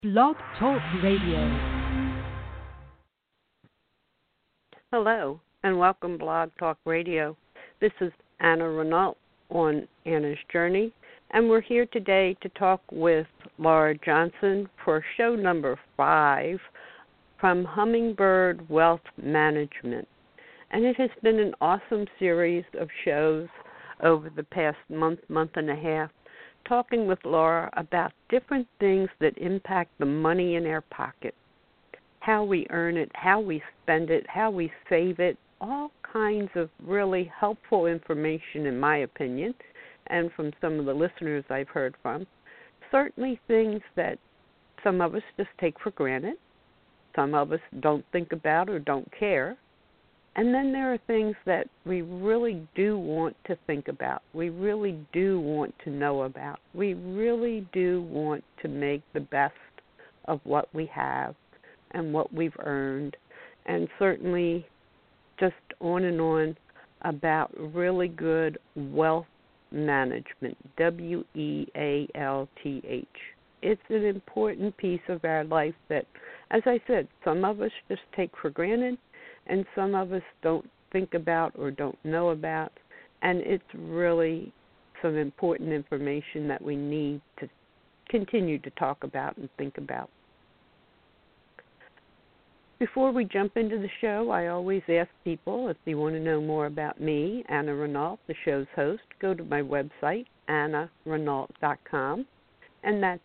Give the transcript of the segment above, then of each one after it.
Blog Talk Radio. Hello, and welcome Blog Talk Radio. This is Anna Renault on Anna's Journey, and we're here today to talk with Laura Johnson for show number 5 from Hummingbird Wealth Management. And it has been an awesome series of shows over the past month and a half, talking with Laura about different things that impact the money in our pocket, how we earn it, how we spend it, how we save it, all kinds of really helpful information, in my opinion, and from some of the listeners I've heard from. Certainly things that some of us just take for granted, some of us don't think about or don't care. And then there are things that we really do want to think about. We really do want to know about. We really do want to make the best of what we have and what we've earned. And certainly just on and on about really good wealth management, WEALTH. It's an important piece of our life that, as I said, some of us just take for granted, and some of us don't think about or don't know about, and it's really some important information that we need to continue to talk about and think about. Before we jump into the show, I always ask people, if you want to know more about me, Anna Renault, the show's host, go to my website, annarenault.com, and that's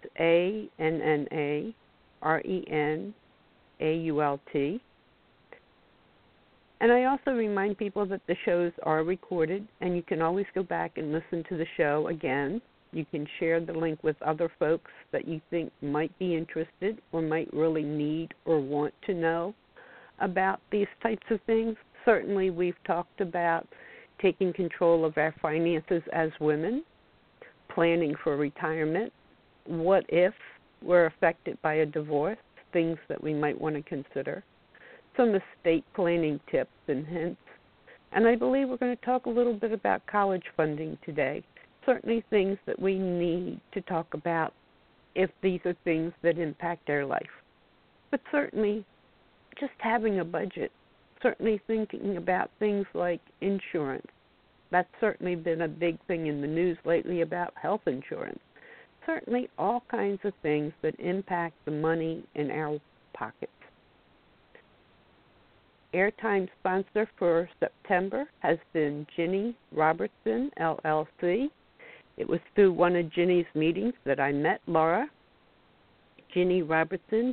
ANNARENAULT. And I also remind people that the shows are recorded, and you can always go back and listen to the show again. You can share the link with other folks that you think might be interested or might really need or want to know about these types of things. Certainly we've talked about taking control of our finances as women, planning for retirement, what if we're affected by a divorce, things that we might want to consider, some estate planning tips and hints, and I believe we're going to talk a little bit about college funding today. Certainly things that we need to talk about if these are things that impact our life. But certainly just having a budget, certainly thinking about things like insurance. That's certainly been a big thing in the news lately about health insurance. Certainly all kinds of things that impact the money in our pockets. Airtime sponsor for September has been Ginny Robertson, LLC. It was through one of Ginny's meetings that I met Laura. Ginny Robertson,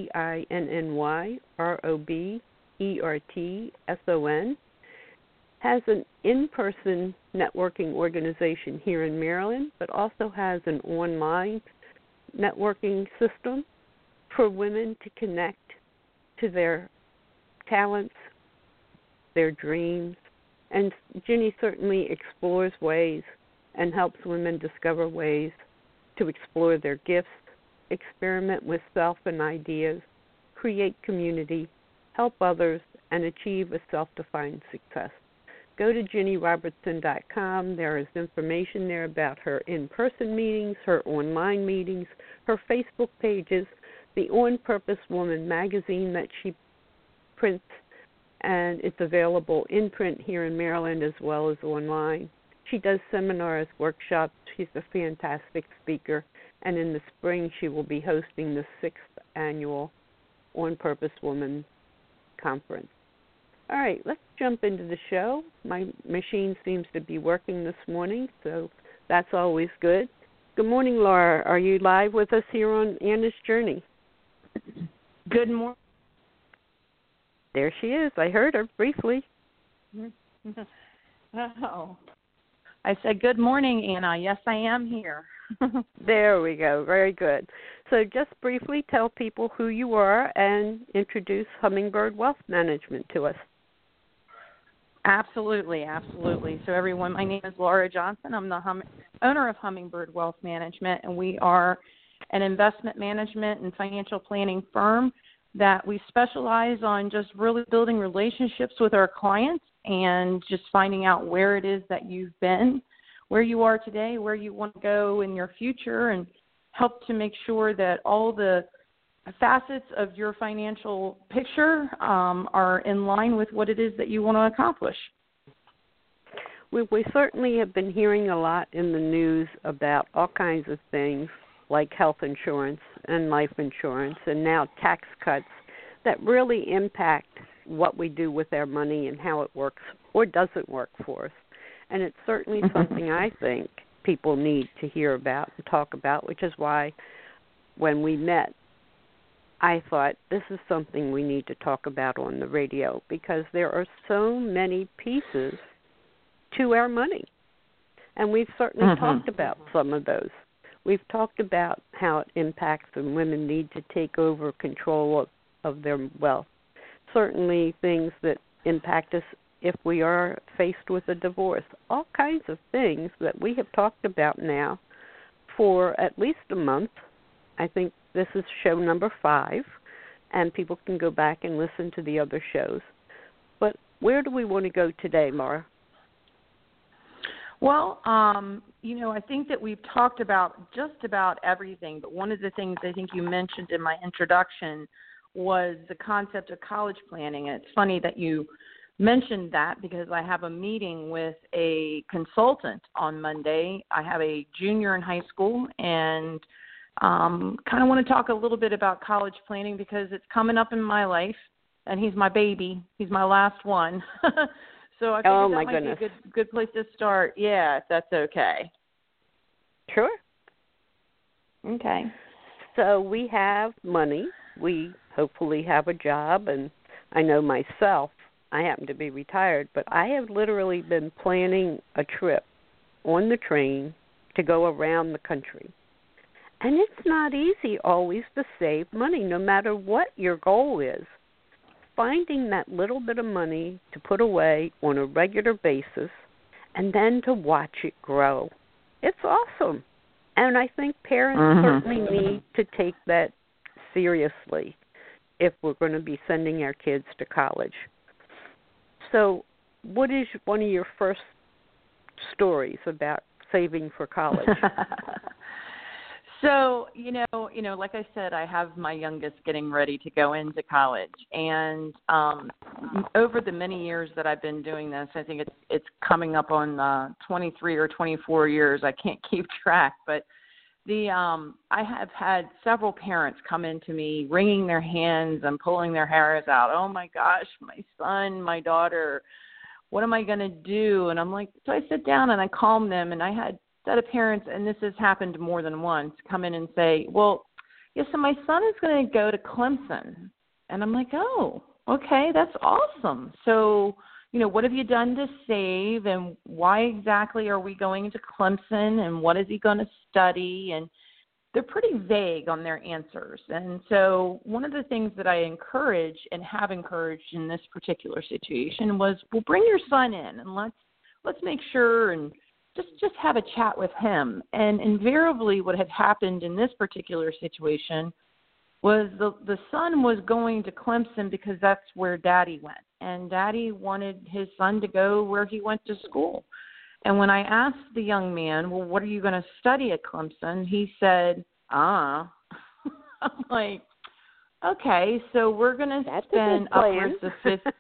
GINNYROBERTSON, has an in-person networking organization here in Maryland, but also has an online networking system for women to connect to their talents, their dreams, and Ginny certainly explores ways and helps women discover ways to explore their gifts, experiment with self and ideas, create community, help others, and achieve a self-defined success. Go to JinnyRobertson.com. There is information there about her in-person meetings, her online meetings, her Facebook pages, the On Purpose Woman magazine that she prints, and it's available in print here in Maryland as well as online. She does seminars, workshops. She's a fantastic speaker, and in the spring she will be hosting the 6th annual On Purpose Woman Conference. All right, let's jump into the show. My machine seems to be working this morning, so that's always good. Good morning, Laura. Are you live with us here on Anna's Journey? Good morning. There she is. I heard her briefly. Oh. I said, good morning, Anna. Yes, I am here. There we go. Very good. So just briefly tell people who you are and introduce Hummingbird Wealth Management to us. Absolutely. So everyone, my name is Laura Johnson. I'm the owner of Hummingbird Wealth Management, and we are an investment management and financial planning firm that we specialize on just really building relationships with our clients and just finding out where it is that you've been, where you are today, where you want to go in your future, and help to make sure that all the facets of your financial picture are in line with what it is that you want to accomplish. We certainly have been hearing a lot in the news about all kinds of things like health insurance and life insurance and now tax cuts that really impact what we do with our money and how it works or doesn't work for us. And it's certainly something I think people need to hear about and talk about, which is why when we met, I thought this is something we need to talk about on the radio because there are so many pieces to our money. And we've certainly talked about some of those. We've talked about how it impacts when women need to take over control of their wealth. Certainly things that impact us if we are faced with a divorce. All kinds of things that we have talked about now for at least a month. I think this is show number 5, and people can go back and listen to the other shows. But where do we want to go today, Mara? Well, I think that we've talked about just about everything, but one of the things I think you mentioned in my introduction was the concept of college planning. And it's funny that you mentioned that because I have a meeting with a consultant on Monday. I have a junior in high school and kind of want to talk a little bit about college planning because it's coming up in my life, and he's my baby. He's my last one. So I think that might be a good place to start. Yeah, if that's okay. Sure. Okay. So we have money. We hopefully have a job, and I know myself, I happen to be retired, but I have literally been planning a trip on the train to go around the country. And it's not easy always to save money, no matter what your goal is. Finding that little bit of money to put away on a regular basis and then to watch it grow. It's awesome. And I think parents certainly need to take that seriously if we're going to be sending our kids to college. So what is one of your first stories about saving for college? So, like I said, I have my youngest getting ready to go into college. And over the many years that I've been doing this, I think it's coming up on 23 or 24 years. I can't keep track. But I have had several parents come into me wringing their hands and pulling their hairs out. Oh, my gosh, my son, my daughter, what am I going to do? And I'm like, so I sit down and I calm them. And I had set of parents, and this has happened more than once, come in and say, well, yeah, so my son is going to go to Clemson. And I'm like, oh, okay, that's awesome. So, what have you done to save, and why exactly are we going to Clemson, and what is he going to study? And they're pretty vague on their answers. And so one of the things that I encourage and have encouraged in this particular situation was, well, bring your son in and let's make sure and just have a chat with him. And invariably what had happened in this particular situation was the son was going to Clemson because that's where Daddy went. And Daddy wanted his son to go where he went to school. And when I asked the young man, well, what are you going to study at Clemson? He said, I'm like, okay, so we're going to spend upwards of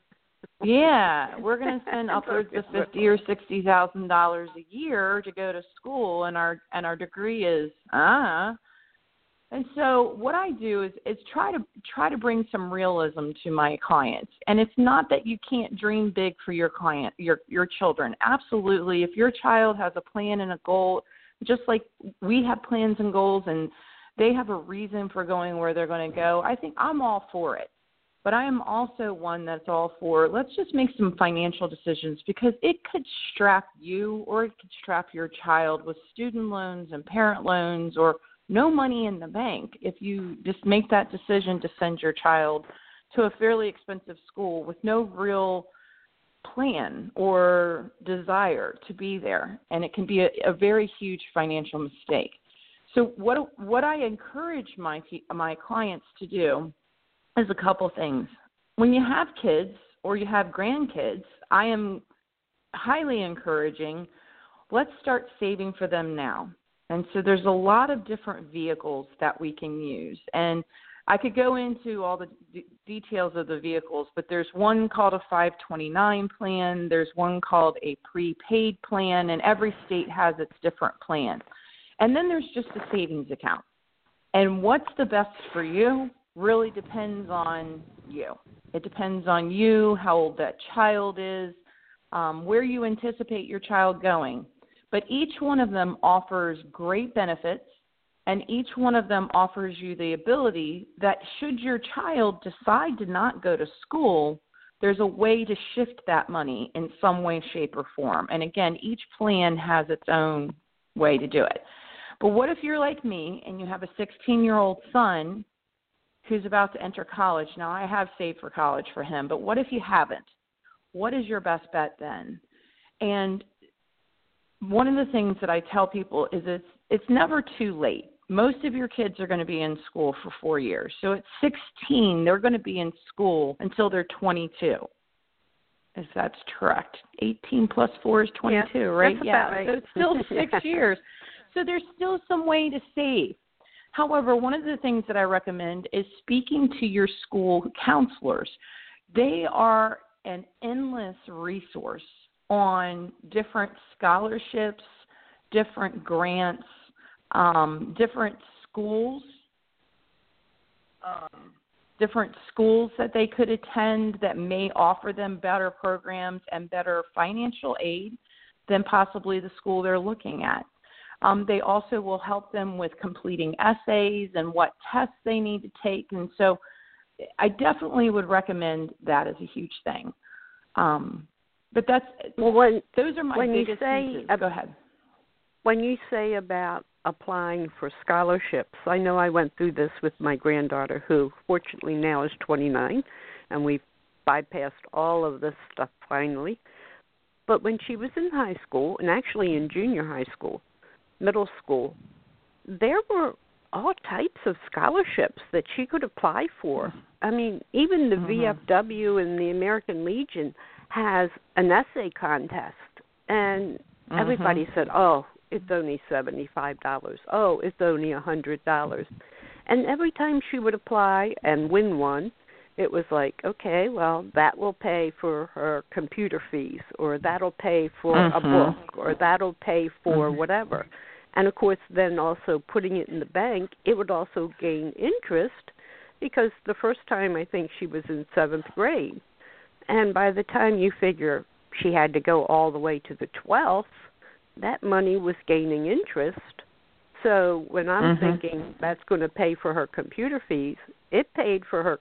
we're going to spend upwards of $50,000 or $60,000 a year to go to school, and our degree is And so what I do is try to bring some realism to my clients. And it's not that you can't dream big for your client, your children. Absolutely, if your child has a plan and a goal, just like we have plans and goals, and they have a reason for going where they're going to go, I think I'm all for it. But I am also one that's all for, let's just make some financial decisions, because it could strap you or it could strap your child with student loans and parent loans or no money in the bank if you just make that decision to send your child to a fairly expensive school with no real plan or desire to be there. And it can be a very huge financial mistake. So what I encourage my clients to do is a couple things. When you have kids or you have grandkids, I am highly encouraging, let's start saving for them now. And so there's a lot of different vehicles that we can use. And I could go into all the details of the vehicles, but there's one called a 529 plan. There's one called a prepaid plan, and every state has its different plan. And then there's just a savings account. And what's the best for you really depends on you. It depends on you, how old that child is, where you anticipate your child going. But each one of them offers great benefits, and each one of them offers you the ability that should your child decide to not go to school, there's a way to shift that money in some way, shape, or form. And again, each plan has its own way to do it. But what if you're like me and you have a 16-year-old son who's about to enter college? Now, I have saved for college for him, but what if you haven't? What is your best bet then? And one of the things that I tell people is it's never too late. Most of your kids are going to be in school for 4 years. So at 16, they're going to be in school until they're 22. If that's correct. 18 plus 4 is 22, yeah, right? That's yeah, about right. So it's still 6 years. So there's still some way to save. However, one of the things that I recommend is speaking to your school counselors. They are an endless resource on different scholarships, different grants, different schools that they could attend that may offer them better programs and better financial aid than possibly the school they're looking at. They also will help them with completing essays and what tests they need to take. And so I definitely would recommend that as a huge thing. But those are my biggest pieces. Go ahead. When you say about applying for scholarships, I know I went through this with my granddaughter, who fortunately now is 29, and we've bypassed all of this stuff finally. But when she was in high school, and actually in junior high school, middle school, there were all types of scholarships that she could apply for. I mean, even the VFW and the American Legion has an essay contest, and everybody said, oh, it's only $75. Oh, it's only $100. And every time she would apply and win one, it was like, okay, well, that will pay for her computer fees, or that'll pay for a book, or that'll pay for whatever. And, of course, then also putting it in the bank, it would also gain interest, because the first time I think she was in 7th grade. And by the time you figure she had to go all the way to the 12th, that money was gaining interest. So when I'm thinking that's going to pay for her computer fees, it paid for her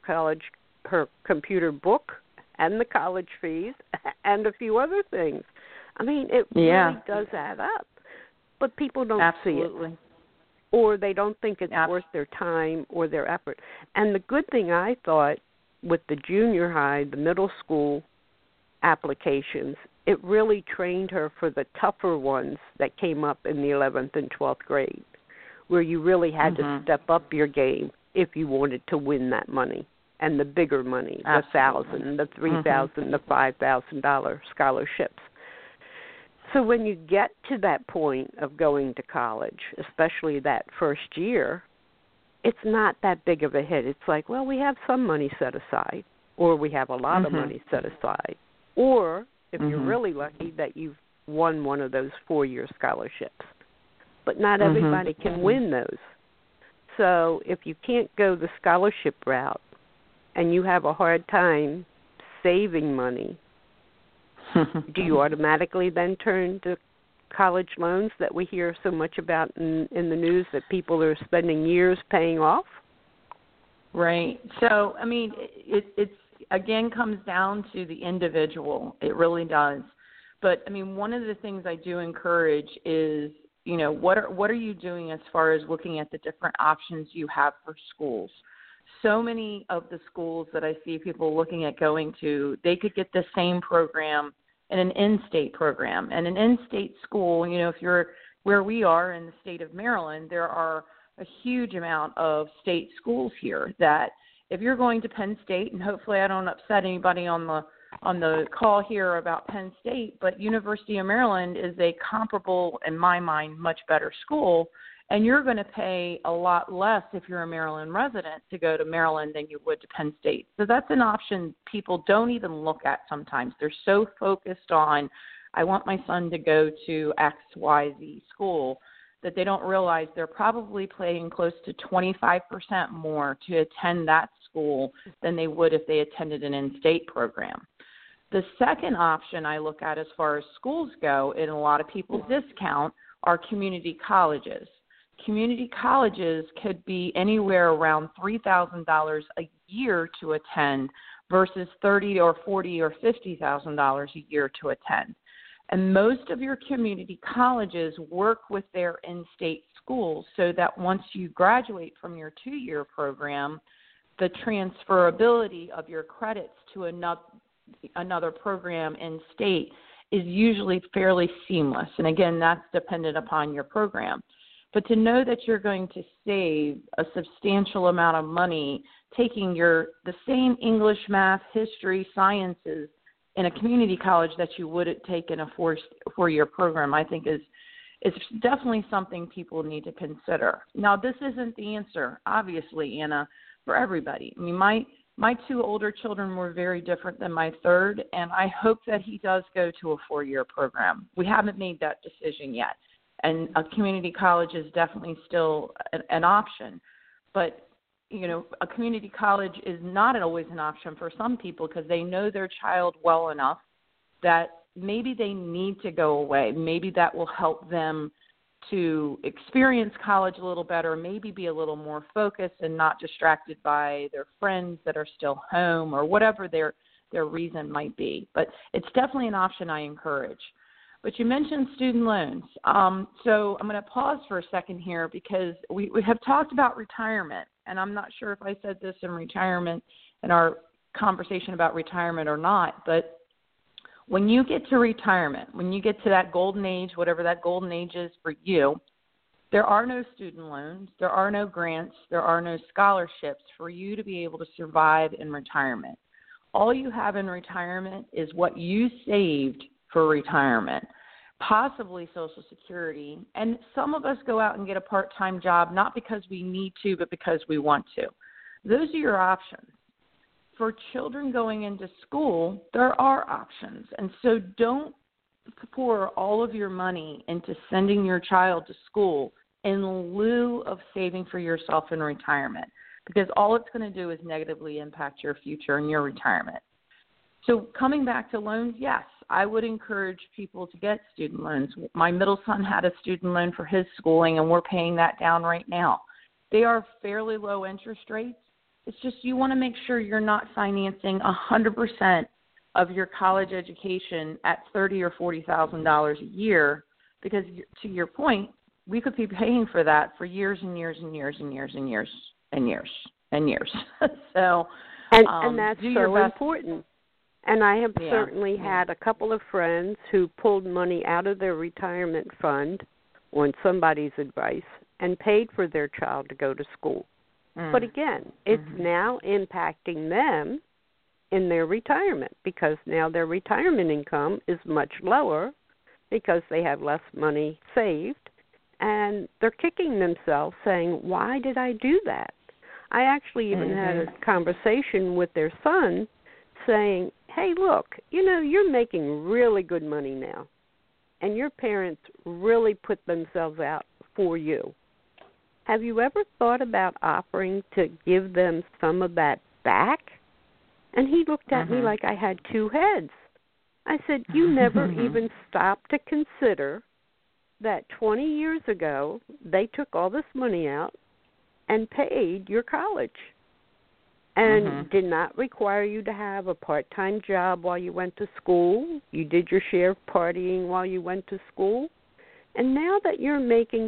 computer book and the college fees and a few other things. I mean, it really does add up. But people don't see it. Or they don't think it's worth their time or their effort. And the good thing I thought with the junior high, the middle school applications, it really trained her for the tougher ones that came up in the 11th and 12th grade, where you really had to step up your game if you wanted to win that money, and the bigger money, the $1,000, the $3,000, the $5,000 scholarships. So when you get to that point of going to college, especially that first year, it's not that big of a hit. It's like, well, we have some money set aside, or we have a lot of money set aside, or if you're really lucky that you've won one of those 4-year scholarships. But not everybody can win those. So if you can't go the scholarship route and you have a hard time saving money, do you automatically then turn to college loans that we hear so much about in the news that people are spending years paying off? Right. So, I mean, it's again comes down to the individual. It really does. But, I mean, one of the things I do encourage is, you know, what are you doing as far as looking at the different options you have for schools? So many of the schools that I see people looking at going to, they could get the same program in an in-state program. And an in-state school, you know, if you're where we are in the state of Maryland, there are a huge amount of state schools here that if you're going to Penn State, and hopefully I don't upset anybody on the call here about Penn State, but University of Maryland is a comparable, in my mind, much better school. And you're going to pay a lot less if you're a Maryland resident to go to Maryland than you would to Penn State. So that's an option people don't even look at sometimes. They're so focused on, I want my son to go to XYZ school, that they don't realize they're probably paying close to 25% more to attend that school than they would if they attended an in-state program. The second option I look at as far as schools go, and a lot of people discount, are community colleges. Community colleges could be anywhere around $3,000 a year to attend versus $30,000 or $40,000 or $50,000 a year to attend. And most of your community colleges work with their in-state schools so that once you graduate from your 2-year program, the transferability of your credits to another program in-state is usually fairly seamless. And again, that's dependent upon your program. But to know that you're going to save a substantial amount of money taking the same English, math, history, sciences in a community college that you would take in a four-year program, I think is definitely something people need to consider. Now, this isn't the answer, obviously, Anna, for everybody. I mean, my 2 older children were very different than my third, and I hope that he does go to a 4-year program. We haven't made that decision yet, and a community college is definitely still an option. But you know, a community college is not always an option for some people because they know their child well enough that maybe they need to go away. Maybe that will help them to experience college a little better, maybe be a little more focused and not distracted by their friends that are still home or whatever their reason might be. But it's definitely an option I encourage. But you mentioned student loans. So I'm going to pause for a second here because we have talked about retirement, and I'm not sure if I said this in our conversation about retirement or not, but when you get to retirement, when you get to that golden age, whatever that golden age is for you, there are no student loans, there are no grants, there are no scholarships for you to be able to survive in retirement. All you have in retirement is what you saved for retirement, possibly Social Security. And some of us go out and get a part-time job, not because we need to, but because we want to. Those are your options. For children going into school, there are options. And so don't pour all of your money into sending your child to school in lieu of saving for yourself in retirement, because all it's going to do is negatively impact your future and your retirement. So coming back to loans, yes, I would encourage people to get student loans. My middle son had a student loan for his schooling, and we're paying that down right now. They are fairly low interest rates. It's just you want to make sure you're not financing 100% of your college education at $30,000 or $40,000 a year, because to your point, we could be paying for that for years and years and years and years and years and years and years. So, and that's so important. And I have certainly had a couple of friends who pulled money out of their retirement fund on somebody's advice and paid for their child to go to school. But again, it's now impacting them in their retirement because now their retirement income is much lower because they have less money saved, and they're kicking themselves saying, why did I do that? I actually even had a conversation with their son saying, hey, look, you know, you're making really good money now, and your parents really put themselves out for you. Have you ever thought about offering to give them some of that back? And he looked at me like I had 2 heads. I said, you never even stopped to consider that 20 years ago they took all this money out and paid your college and did not require you to have a part-time job while you went to school. You did your share of partying while you went to school. And now that you're making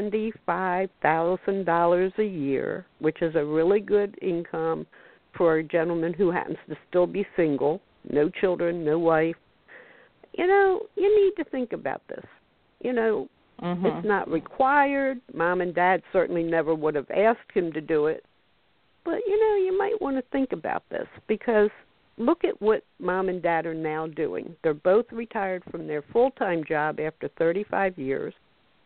$75,000 a year, which is a really good income for a gentleman who happens to still be single, no children, no wife, you know, you need to think about this. You know, it's not required. Mom and Dad certainly never would have asked him to do it. But, you know, you might want to think about this because look at what Mom and Dad are now doing. They're both retired from their full-time job after 35 years.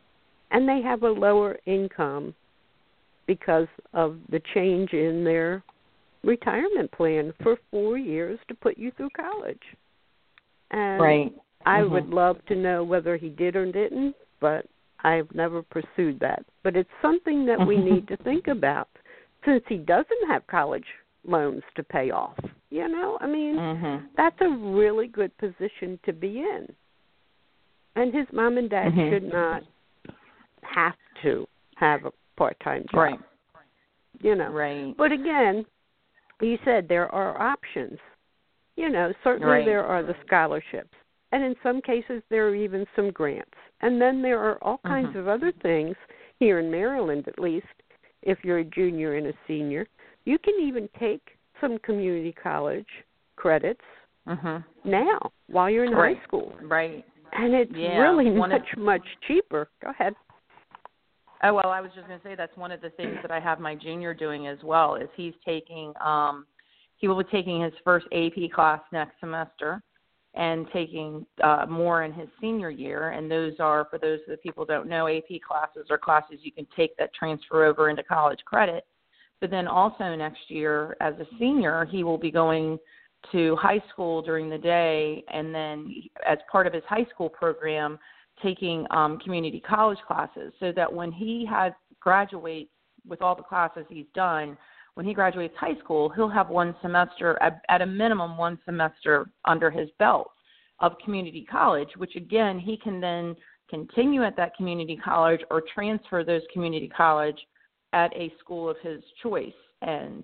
and they have a lower income because of the change in their retirement plan for 4 years to put you through college. And right. I would love to know whether he did or didn't, but I've never pursued that. But it's something that we need to think about since he doesn't have college loans to pay off. You know, I mean, that's a really good position to be in. And his mom and dad should not have to have a part-time job. Right. You know. Right. But again, you said there are options. You know, certainly there are the scholarships. And in some cases, there are even some grants. And then there are all kinds of other things here in Maryland, at least, if you're a junior and a senior. You can even take some community college credits now while you're in high school. Right. And it's really much cheaper. Go ahead. Oh, well, I was just going to say that's one of the things that I have my junior doing as well is he's taking he will be taking his first AP class next semester and taking more in his senior year. And those are, for those of the people who don't know, AP classes are classes you can take that transfer over into college credit. But then also next year as a senior, he will be going to high school during the day and then as part of his high school program taking community college classes so that when he graduates with all the classes he's done, when he graduates high school, he'll have one semester, at a minimum one semester under his belt of community college, which again, he can then continue at that community college or transfer those community college at a school of his choice. And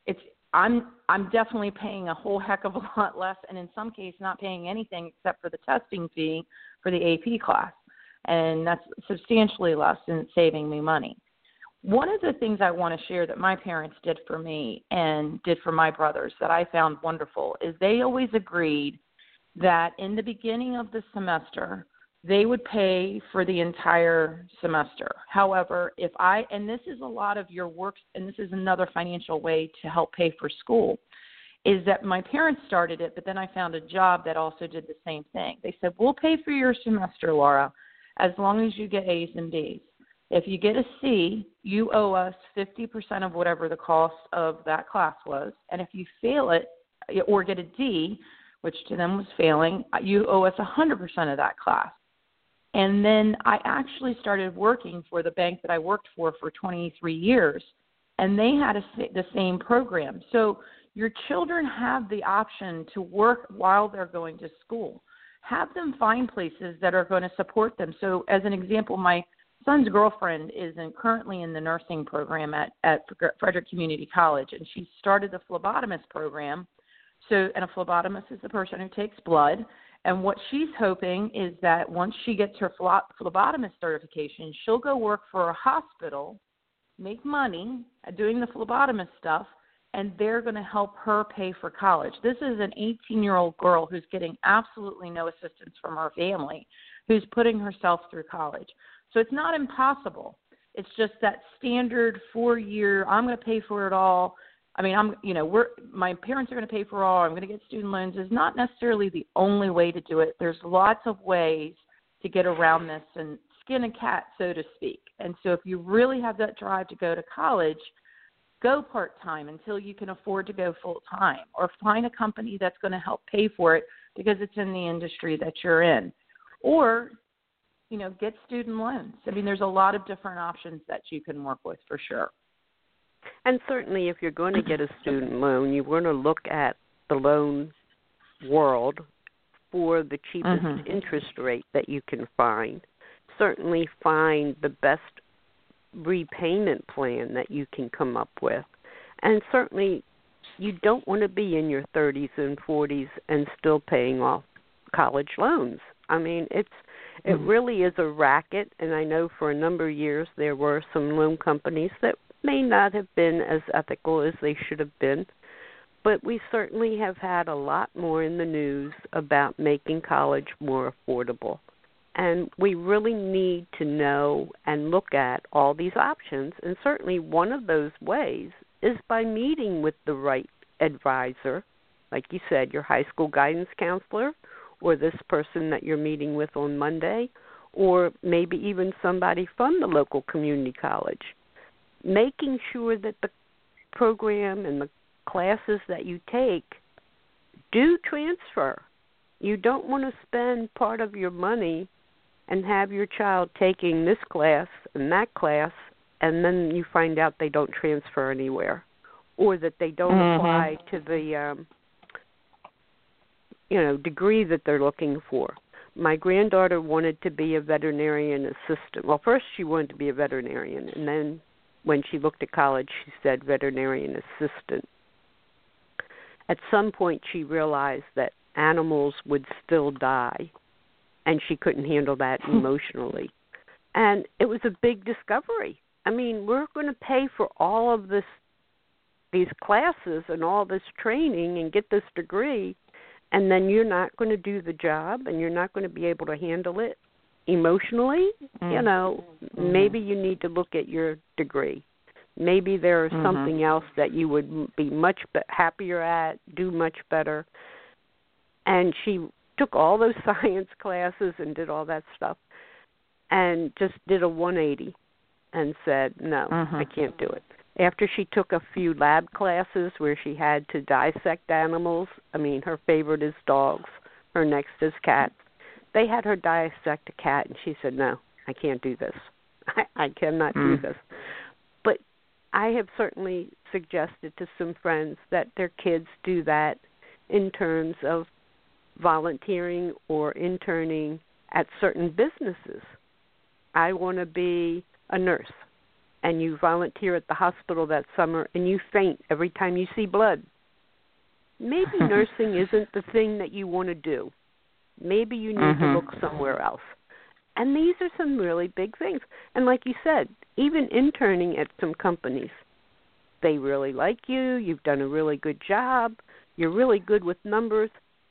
I'm definitely paying a whole heck of a lot less, and in some cases not paying anything except for the testing fee for the AP class. And that's substantially less than saving me money. One of the things I want to share that my parents did for me and did for my brothers that I found wonderful is they always agreed that in the beginning of the semester, they would pay for the entire semester. However, and this is a lot of your work, and this is another financial way to help pay for school, is that my parents started it, but then I found a job that also did the same thing. They said, we'll pay for your semester, Laura, as long as you get A's and B's. If you get a C, you owe us 50% of whatever the cost of that class was. And if you fail it or get a D, which to them was failing, you owe us 100% of that class. And then I actually started working for the bank that I worked for 23 years, and they had the same program. So your children have the option to work while they're going to school. Have them find places that are going to support them. So as an example, my son's girlfriend is currently in the nursing program at Frederick Community College, and she started the phlebotomist program. And a phlebotomist is the person who takes blood. And what she's hoping is that once she gets her phlebotomist certification, she'll go work for a hospital, make money doing the phlebotomist stuff, and they're going to help her pay for college. This is an 18-year-old girl who's getting absolutely no assistance from her family, who's putting herself through college. So it's not impossible. It's just that standard 4-year, I'm going to pay for it all. I mean, my parents are going to pay for all. I'm going to get student loans is not necessarily the only way to do it. There's lots of ways to get around this and skin a cat, so to speak. And so if you really have that drive to go to college, go part-time until you can afford to go full-time, or find a company that's going to help pay for it because it's in the industry that you're in. Or, get student loans. I mean, there's a lot of different options that you can work with for sure. And certainly if you're going to get a student loan, you want to look at the loan world for the cheapest interest rate that you can find. Certainly find the best repayment plan that you can come up with. And certainly you don't want to be in your 30s and 40s and still paying off college loans. I mean, it really is a racket, and I know for a number of years there were some loan companies that may not have been as ethical as they should have been, but we certainly have had a lot more in the news about making college more affordable. And we really need to know and look at all these options, and certainly one of those ways is by meeting with the right advisor, like you said, your high school guidance counselor, or this person that you're meeting with on Monday, or maybe even somebody from the local community college. Making sure that the program and the classes that you take do transfer. You don't want to spend part of your money and have your child taking this class and that class, and then you find out they don't transfer anywhere, or that they don't apply to the degree that they're looking for. My granddaughter wanted to be a veterinarian assistant. Well, first she wanted to be a veterinarian, and then when she looked at college, she said veterinarian assistant. At some point, she realized that animals would still die, and she couldn't handle that emotionally. And it was a big discovery. I mean, we're going to pay for all of these classes and all this training and get this degree, and then you're not going to do the job, and you're not going to be able to handle it emotionally. Maybe you need to look at your degree. Maybe there's something else that you would be much happier at, do much better. And she took all those science classes and did all that stuff and just did a 180 and said, no, I can't do it. After she took a few lab classes where she had to dissect animals, I mean, her favorite is dogs, her next is cats. They had her dissect a cat, and she said, no, I can't do this. I cannot do this. But I have certainly suggested to some friends that their kids do that in terms of volunteering or interning at certain businesses. I want to be a nurse, and you volunteer at the hospital that summer, and you faint every time you see blood. Maybe nursing isn't the thing that you want to do. Maybe you need to look somewhere else. And these are some really big things. And like you said, even interning at some companies, they really like you, you've done a really good job, you're really good with numbers.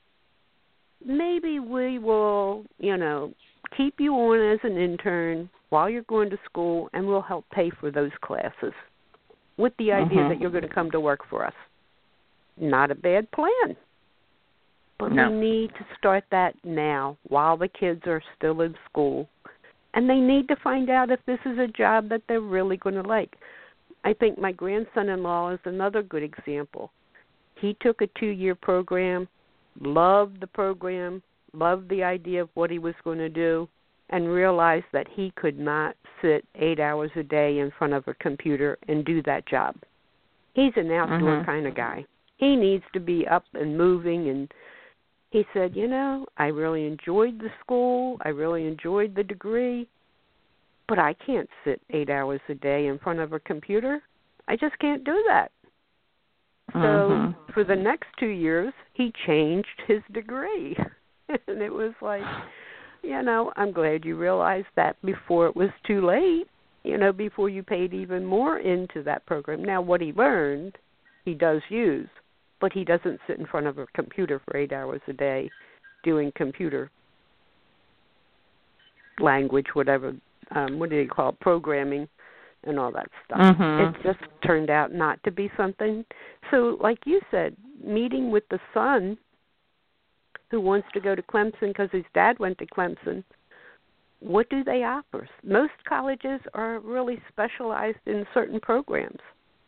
Maybe we will, keep you on as an intern while you're going to school, and we'll help pay for those classes with the idea that you're going to come to work for us. Not a bad plan. But we need to start that now while the kids are still in school. And they need to find out if this is a job that they're really going to like. I think my grandson-in-law is another good example. He took a 2-year program, loved the program, loved the idea of what he was going to do, and realized that he could not sit 8 hours a day in front of a computer and do that job. He's an outdoor kind of guy. He needs to be up and moving, and he said, I really enjoyed the school, I really enjoyed the degree, but I can't sit 8 hours a day in front of a computer. I just can't do that. So for the next 2 years, he changed his degree. And it was like, I'm glad you realized that before it was too late, before you paid even more into that program. Now, what he learned, he does use, but he doesn't sit in front of a computer for 8 hours a day doing computer language, whatever, what do you call it, programming and all that stuff. It just turned out not to be something. So like you said, meeting with the son who wants to go to Clemson because his dad went to Clemson, what do they offer? Most colleges are really specialized in certain programs.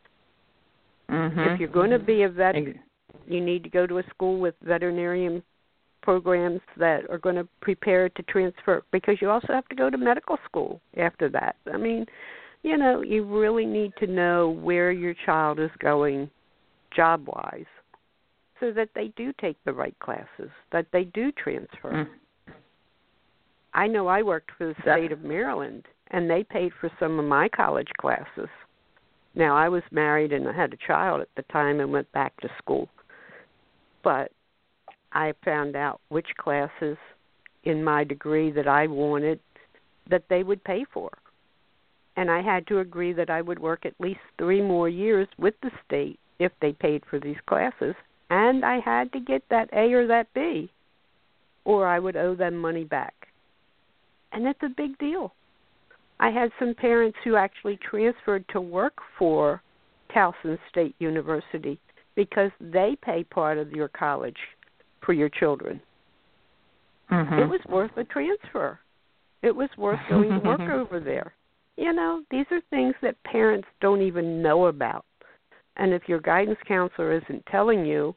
If you're going to be a vet, you need to go to a school with veterinarian programs that are going to prepare to transfer, because you also have to go to medical school after that. I mean, you really need to know where your child is going job-wise so that they do take the right classes, that they do transfer. I know I worked for the state of Maryland, and they paid for some of my college classes. Now, I was married and I had a child at the time and went back to school. But I found out which classes in my degree that I wanted that they would pay for. And I had to agree that I would work at least 3 more years with the state if they paid for these classes. And I had to get that A or that B, or I would owe them money back. And that's a big deal. I had some parents who actually transferred to work for Towson State University because they pay part of your college for your children. It was worth a transfer. It was worth going to work over there. You know, these are things that parents don't even know about. And if your guidance counselor isn't telling you,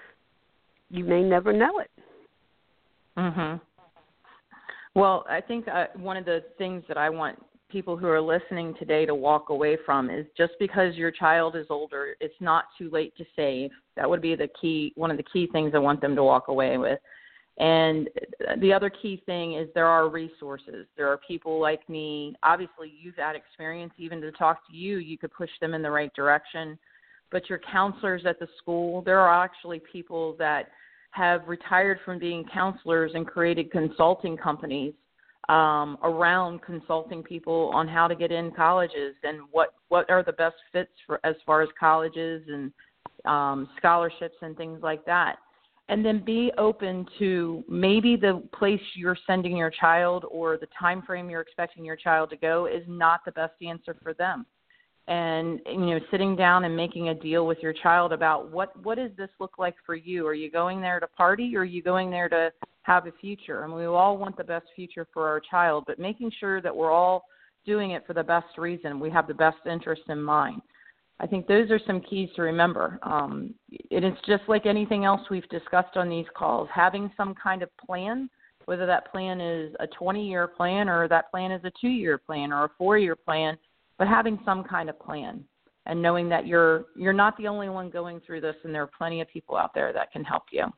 you may never know it. Mhm. Well, I think one of the things that I want people who are listening today to walk away from is just because your child is older, it's not too late to save. That would be one of the key things I want them to walk away with. And the other key thing is there are resources. There are people like me. Obviously, you've had experience. Even to talk to you, you could push them in the right direction. But your counselors at the school, there are actually people that have retired from being counselors and created consulting companies around consulting people on how to get in colleges and what are the best fits for as far as colleges and scholarships and things like that. And then be open to maybe the place you're sending your child or the time frame you're expecting your child to go is not the best answer for them. And, sitting down and making a deal with your child about what does this look like for you? Are you going there to party or are you going there to have a future? And we all want the best future for our child, but making sure that we're all doing it for the best reason. We have the best interest in mind. I think those are some keys to remember. It is just like anything else we've discussed on these calls, having some kind of plan, whether that plan is a 20-year plan or that plan is a 2-year plan or a 4-year plan, but having some kind of plan and knowing that you're not the only one going through this and there are plenty of people out there that can help you.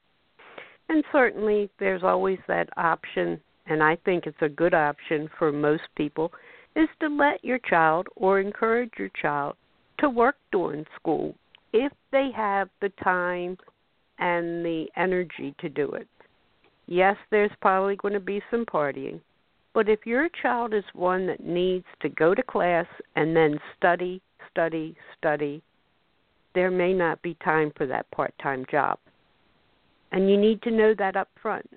And certainly there's always that option, and I think it's a good option for most people, is to let your child or encourage your child to work during school if they have the time and the energy to do it. Yes, there's probably going to be some partying, but if your child is one that needs to go to class and then study, there may not be time for that part-time job. And you need to know that up front.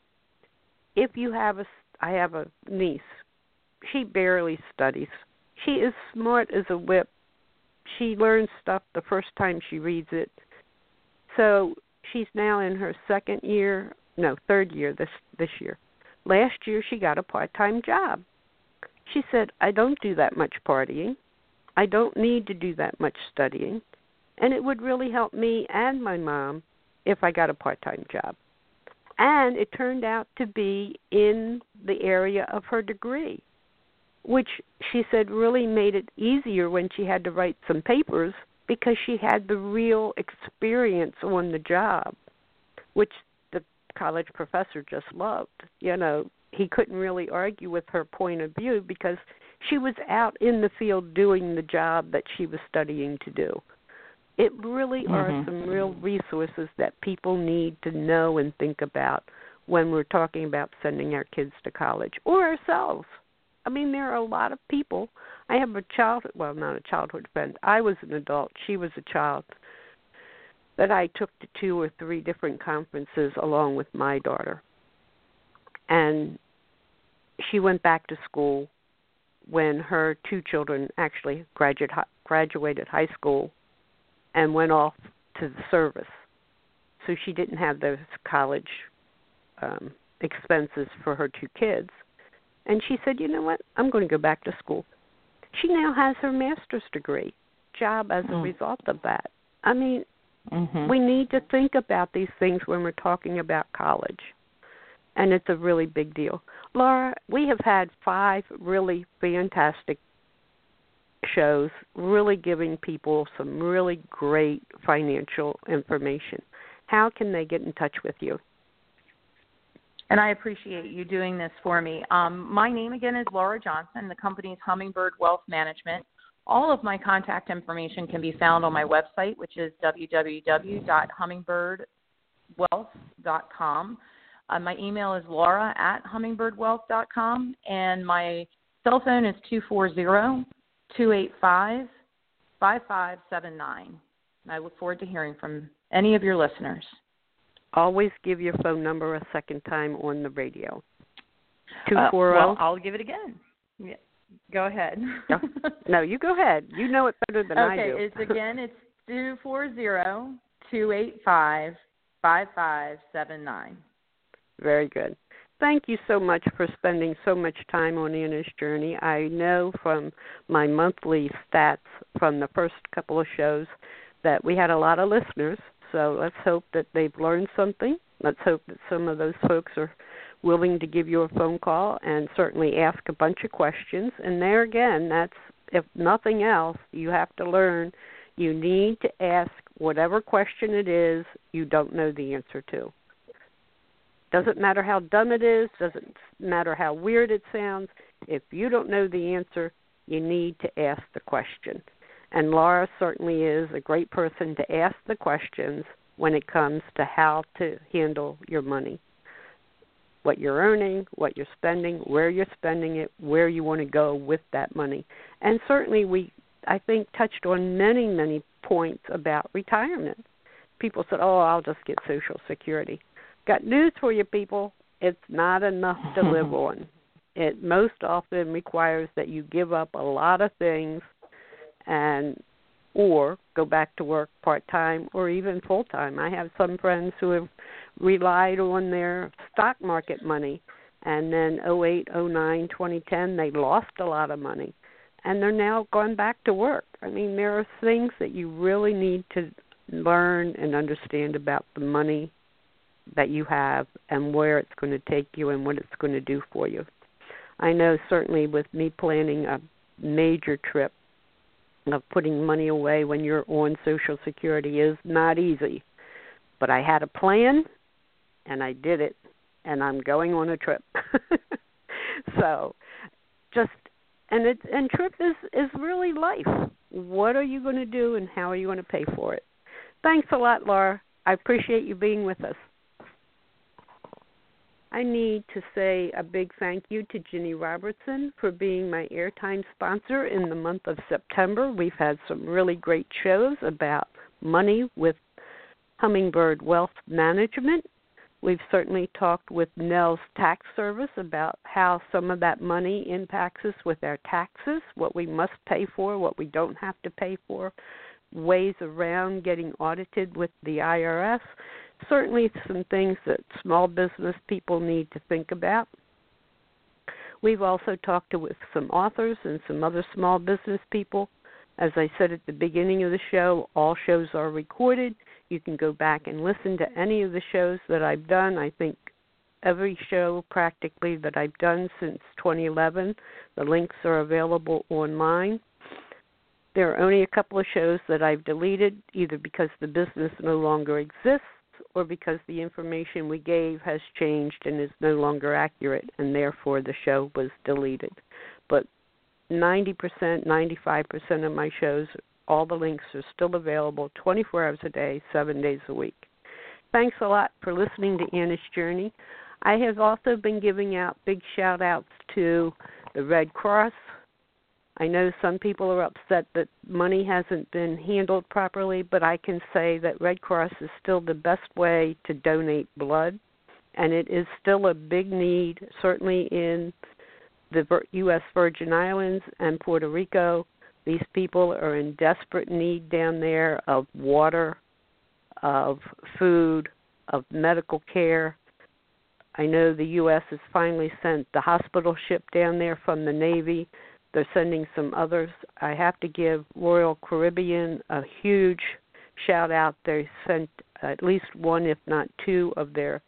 If you have I have a niece. She barely studies. She is smart as a whip. She learns stuff the first time she reads it. So she's now in her third year this year. Last year she got a part-time job. She said, I don't do that much partying. I don't need to do that much studying. And it would really help me and my mom if I got a part-time job. And it turned out to be in the area of her degree, which she said really made it easier when she had to write some papers because she had the real experience on the job, which the college professor just loved. He couldn't really argue with her point of view because she was out in the field doing the job that she was studying to do. It really are some real resources that people need to know and think about when we're talking about sending our kids to college or ourselves. I mean, there are a lot of people. I have not a childhood friend. I was an adult. She was a child that I took to 2 or 3 different conferences along with my daughter. And she went back to school when her 2 children actually graduated high school and went off to the service. So she didn't have those college expenses for her 2 kids. And she said, you know what, I'm going to go back to school. She now has her master's degree, job as a result of that. I mean, we need to think about these things when we're talking about college. And it's a really big deal. Laura, we have had 5 really fantastic shows, really giving people some really great financial information. How can they get in touch with you? And I appreciate you doing this for me. My name, again, is Laura Johnson. The company is Hummingbird Wealth Management. All of my contact information can be found on my website, which is www.hummingbirdwealth.com. My email is laura@hummingbirdwealth.com, and my cell phone is 240-285-5579. And I look forward to hearing from any of your listeners. Always give your phone number a second time on the radio. 240. Well, I'll give it again. Yeah. Go ahead. No, you go ahead. You know it better than I do. Okay, it's 240-285-5579. Very good. thank you so much for spending so much time on Anna's Journey. I know from my monthly stats from the first couple of shows that we had a lot of listeners, so let's hope that they've learned something. Let's hope that some of those folks are willing to give you a phone call and certainly ask a bunch of questions. And there again, that's, if nothing else, you have to learn. You need to ask whatever question it is you don't know the answer to. Doesn't matter how dumb it is, doesn't matter how weird it sounds. If you don't know the answer, you need to ask the question. And Laura certainly is a great person to ask the questions when it comes to how to handle your money. What you're earning, what you're spending, where you're spending it, where you want to go with that money. And certainly we, I think, touched on many, many points about retirement. People said, oh, I'll just get Social Security. Got news for you, people. It's not enough to live on. It most often requires that you give up a lot of things and or go back to work part-time or even full-time. I have some friends who have relied on their stock market money, and then 08, 09, 2010, they lost a lot of money, and they're now going back to work. I mean, there are things that you really need to learn and understand about the money that you have and where it's going to take you and what it's going to do for you. I know certainly with me planning a major trip of putting money away when you're on Social Security is not easy. But I had a plan, and I did it, and I'm going on a trip. So and trip is really life. What are you going to do and how are you going to pay for it? Thanks a lot, Laura. I appreciate you being with us. I need to say a big thank you to Ginny Robertson for being my airtime sponsor in the month of September. We've had some really great shows about money with Hummingbird Wealth Management. We've certainly talked with Nell's Tax Service about how some of that money impacts us with our taxes, what we must pay for, what we don't have to pay for, ways around getting audited with the IRS. Certainly some things that small business people need to think about. We've also talked with some authors and some other small business people. As I said at the beginning of the show, all shows are recorded. You can go back and listen to any of the shows that I've done. I think every show practically that I've done since 2011, the links are available online. There are only a couple of shows that I've deleted, either because the business no longer exists or because the information we gave has changed and is no longer accurate, and therefore the show was deleted. But 90%, 95% of my shows, all the links are still available 24 hours a day, 7 days a week. Thanks a lot for listening to Anna's Journey. I have also been giving out big shout-outs to the Red Cross. I know some people are upset that money hasn't been handled properly, but I can say that Red Cross is still the best way to donate blood, and it is still a big need, certainly in the U.S. Virgin Islands and Puerto Rico. These people are in desperate need down there of water, of food, of medical care. I know the U.S. has finally sent the hospital ship down there from the Navy. They're sending some others. I have to give Royal Caribbean a huge shout-out. They sent at least one, if not two, of their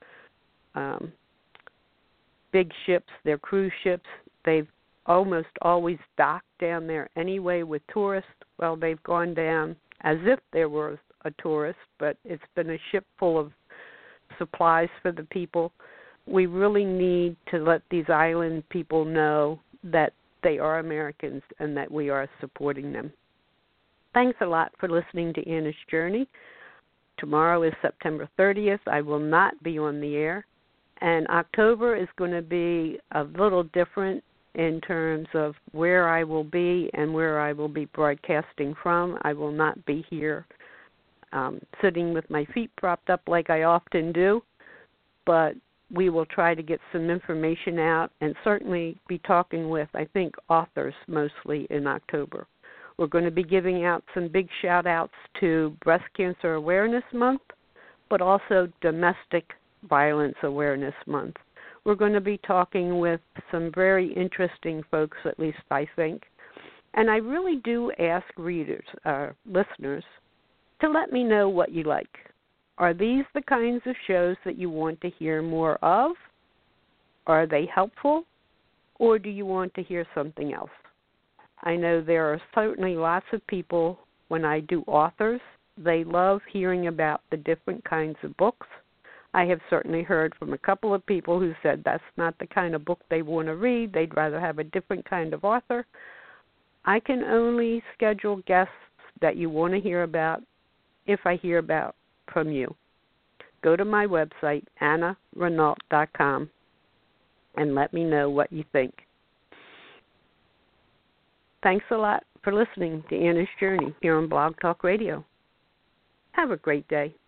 big ships, their cruise ships. They've almost always docked down there anyway with tourists. Well, they've gone down as if there was a tourist, but it's been a ship full of supplies for the people. We really need to let these island people know that they are Americans and that we are supporting them. Thanks a lot for listening to Anna's Journey. Tomorrow is September 30th. I will not be on the air. And October is going to be a little different in terms of where I will be and where I will be broadcasting from. I will not be here sitting with my feet propped up like I often do, but we will try to get some information out and certainly be talking with, I think, authors mostly in October. We're going to be giving out some big shout-outs to Breast Cancer Awareness Month, but also Domestic Violence Awareness Month. we're going to be talking with some very interesting folks, at least I think. And I really do ask readers, listeners, to let me know what you like. Are these the kinds of shows that you want to hear more of? Are they helpful? Or do you want to hear something else? I know there are certainly lots of people, when I do authors, they love hearing about the different kinds of books. I have certainly heard from a couple of people who said that's not the kind of book they want to read. They'd rather have a different kind of author. I can only schedule guests that you want to hear about if I hear about from you. Go to my website, AnnaRenault.com, and let me know what you think. Thanks a lot for listening to Anna's Journey here on Blog Talk Radio. Have a great day.